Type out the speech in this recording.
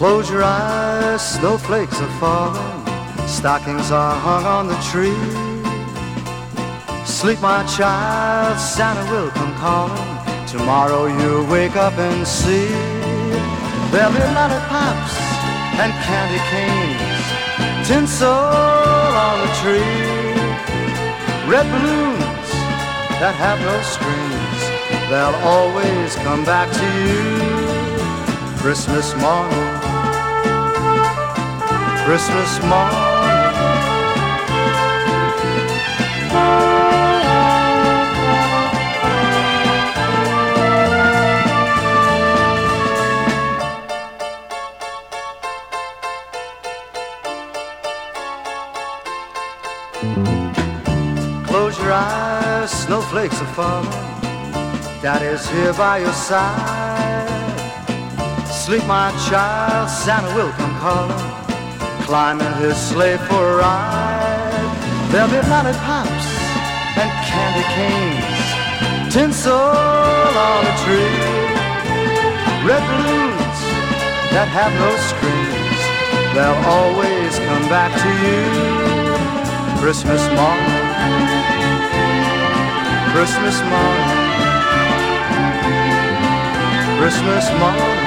Close your eyes, snowflakes are falling, stockings are hung on the tree. Sleep, my child, Santa will come calling. Tomorrow you'll wake up and see there'll be lollipops and candy canes, tinsel on the tree, red balloons that have no strings, they'll always come back to you. Christmas morning, Christmas morning. Close your eyes, snowflakes are falling, Daddy's here by your side. Sleep, my child, Santa will come calling, climb in his sleigh for a ride. There'll be lollipops and candy canes, tinsel on a tree, red balloons that have no strings, they'll always come back to you. Christmas morning, Christmas morning, Christmas morning.